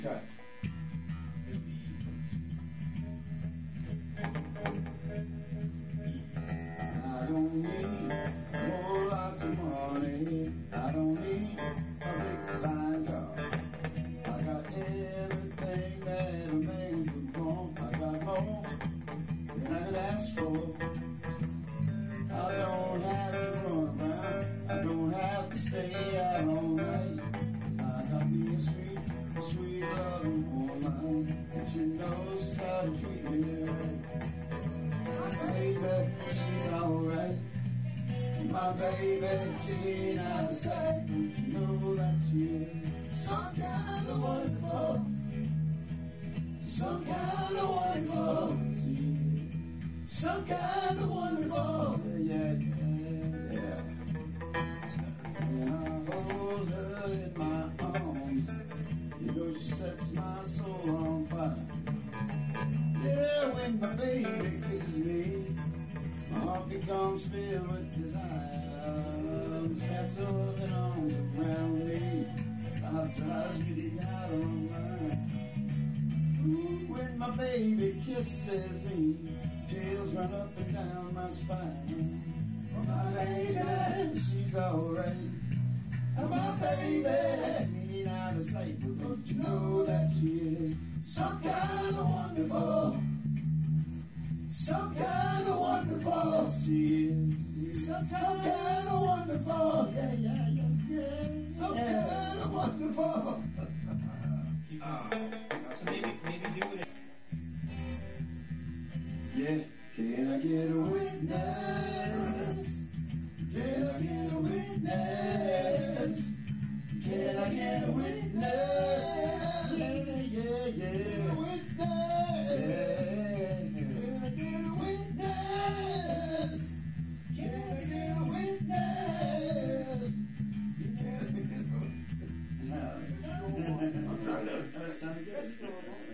Try. I don't need a whole lot of money. I don't need a big fine car. I got everything that a man could want. I got more than I could ask for. I don't have to run around. I don't have to stay out all night. 'Cause I got me a sweet loving woman that she knows just how to treat me. Baby, she's alright. My baby, she ain't out of sight. Don't you know that she is some kind of wonderful? Some kind of wonderful. She is some kind of wonderful. Yeah, yeah, yeah. When I hold her in my arms, you know she sets my soul on fire. Yeah, when my baby kisses me, my heart becomes filled with desire. Wraps her loving arms around me, that drives me to out of my mind. Ooh, when my baby kisses me, chills run up and down my spine. Oh, my baby, she's alright. Oh, my baby ain't out of sight. But don't you know that she is some kind of wonderful? Some kind of wonderful. She is some kind of wonderful. Yeah, yeah, yeah, yeah. Some kind of wonderful. So maybe do it. Yeah, can I get a witness? Can I get a witness? Can I get a witness? Yeah, yeah, yeah. Witness. Yeah. Can I get a witness? Can I get a witness? Can I get a witness? I'm trying to sound good.